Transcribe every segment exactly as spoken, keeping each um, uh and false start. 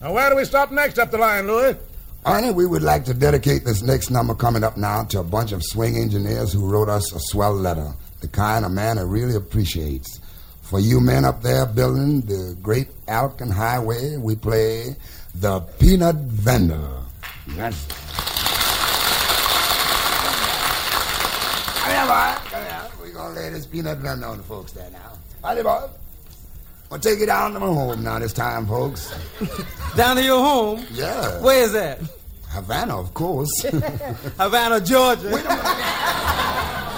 Now, where do we stop next up the line, Louis? Arnie, we would like to dedicate this next number coming up now to a bunch of swing engineers who wrote us a swell letter, the kind of man who really appreciates. For you men up there building the great Alcan Highway, we play The Peanut Vendor. That's it. Come here, boy. Come here. We're going to lay this Peanut Vendor on the folks there now. Howdy, boy. We'll take you down to my home now this time, folks. Down to your home? Yeah. Where is that? Havana, of course. Havana, Georgia. Wait a minute.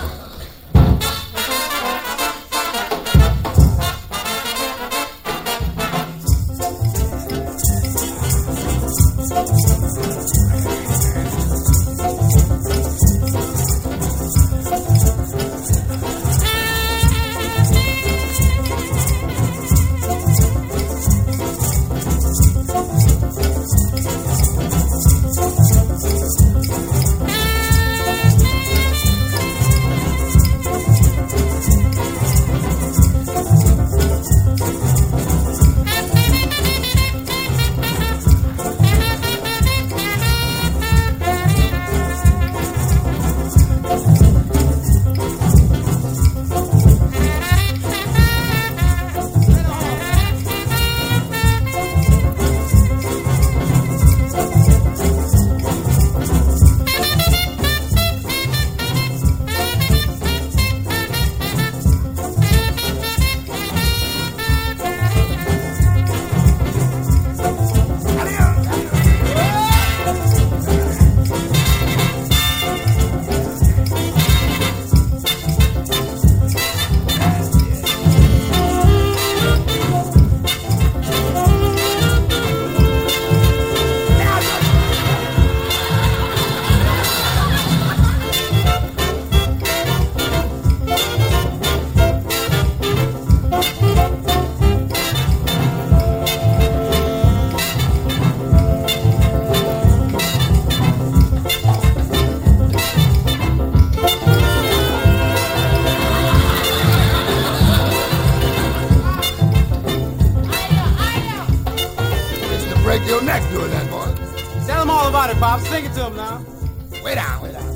Break your neck doing that, boy. Tell him all about it, Bob. Sing it to him now. Way down, way down.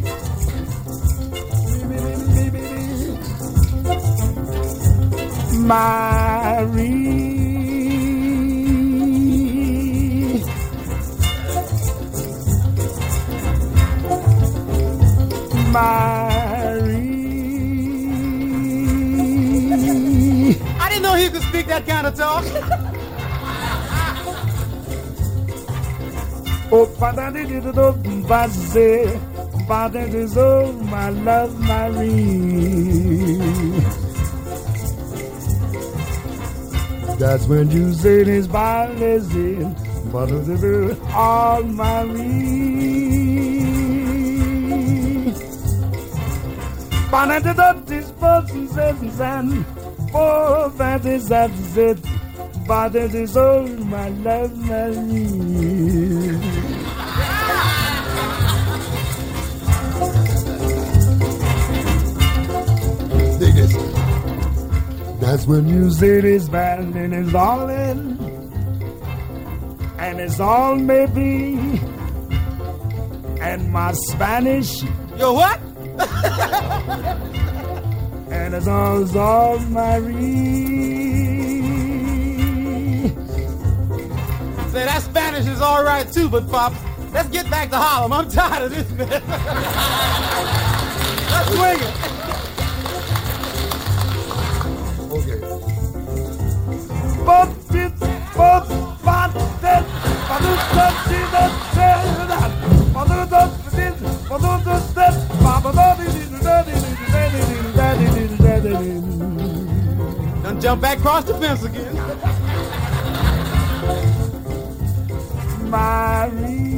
Marie, Marie. I didn't know he could speak that kind of talk. Oh, ba-da-dee-dee-dee-doo, ba-zee, ba-da-dee-doo, my love, Marie. That's when you say this, ba-da-dee, ba-da-dee-doo, all Marie. Ba-da-dee-doo, this person says, and oh, that is that is it. Ba-da-dee-doo, my love, Marie. That's when you say this band and it's all in, and it's all maybe, and my Spanish. Yo, what? And it's all, it's all Marie. Say, that Spanish is all right too, but Pops, let's get back to Harlem. I'm tired of this, man. Let's swing it. Okay. But it, but, but, that, but it, that, that, that, that, but it, that, it, but it, that, but it, that, Done jump back across the fence again. Marie,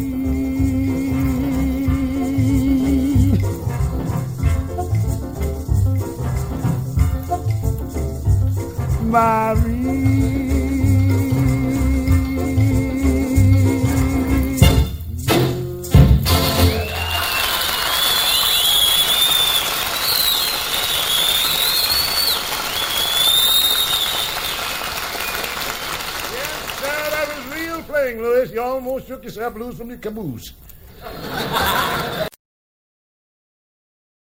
Marie. thing, Louis. You almost shook yourself loose from your caboose.